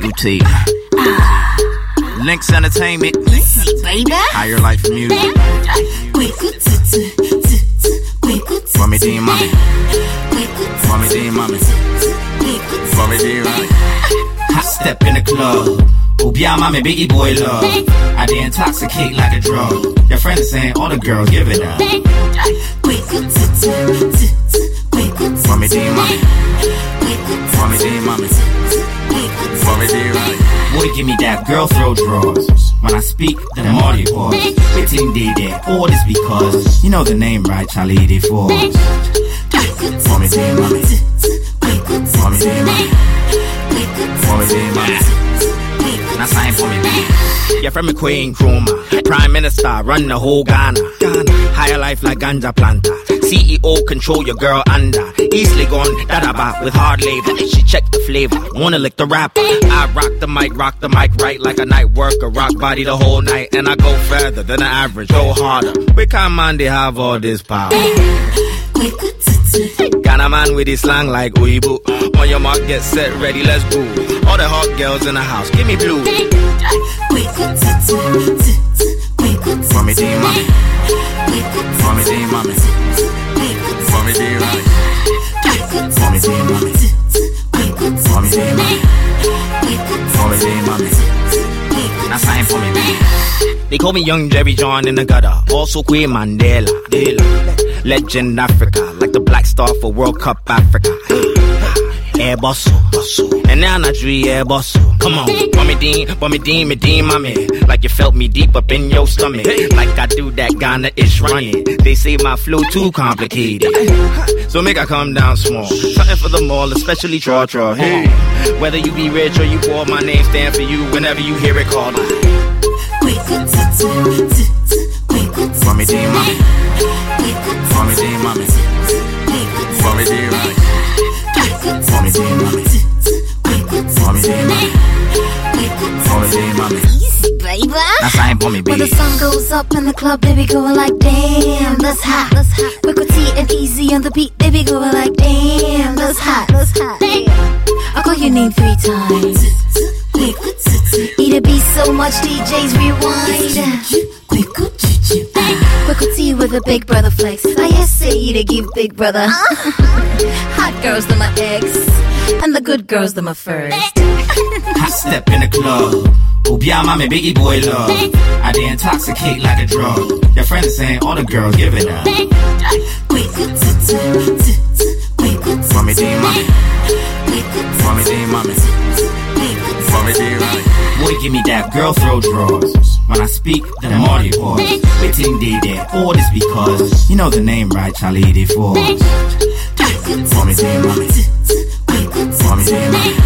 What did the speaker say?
Wiggle T. Links Entertainment. Easy, baby. Higher Life Music. Mommy D, mommy. Mommy D, mommy. Mommy D, mommy. Hot step in the club. Oobia, mommy, biggie boy love. I dey intoxicate like a drug. Your friends are saying all the girls give it up. Mommy D, mommy. Mommy D, mommy. Mommy D, mommy. Boy, give me that girl throw drawers. When I speak, then I'm audio pause. Waiting day there, all this because you know the name, right? Charlie D. Forbes. Mommy D, mommy. Mommy D, mommy. Mommy D, mommy. Now sign for me, baby. Yeah, from me Queen Nkrumah, Prime Minister, run the whole Ghana. Higher life like ganja planter. CEO control your girl under. Easily gone, dadaba with hard labor. She check the flavor, wanna lick the rapper. I rock the mic right like a night worker. Rock body the whole night, and I go further than the average. Go harder. We can't man, they have all this power. Ghana man with his slang like Uibu. On your mark, get set, ready, let's go. All the hot girls in the house, give me blue. Mommy D, mommy. Mommy D, mommy. Mommy D, mommy. Mommy D, mommy. Mommy D, mommy. Mommy D, mommy. Now sign for me, baby. They call me Young Jerry John in the gutter. Also Queen Mandela. Legend Africa, like the Black Star for World Cup Africa. Air bustle, and now I dream air bustle. Come on, mommy dean, mommy. Like you felt me deep up in your stomach. Like I do that Ghana-ish running. They say my flow too complicated, so make I come down small. Something for them all, especially Tra. Hey, whether you be rich or you poor, my name stand for you. Whenever you hear it called, mommy dean, mommy. Mommy D, mommy. Mommy D, mommy. Mommy D, mommy. Mommy D, mommy. Mommy D, mommy. Easy, baby. Now sign for me, baby. When the sun goes up in the club, they be going like, damn, that's hot. Quick with T and easy on the beat, they be going like, damn, that's hot. I'll call your name 3 times. Eat a beat so much, DJs rewind. Quick T with a big brother flex. I say to give big brother. Hot girls, they're my ex. And the good girls, they're my first. Hot step in the club. Oobia, mommy, biggie boy love. I dey intoxicate like a drug. Your friends are saying all the girls give it up. Mommy D, mommy. Mommy D, mommy. Mommy D, mommy. Boy, give me that girl throw drawers. When I speak, then I'm audio pause. Waiting day there, all this because you know the name, right? Charlie D. Forbes. Mommy D, mommy. Mommy D, mommy.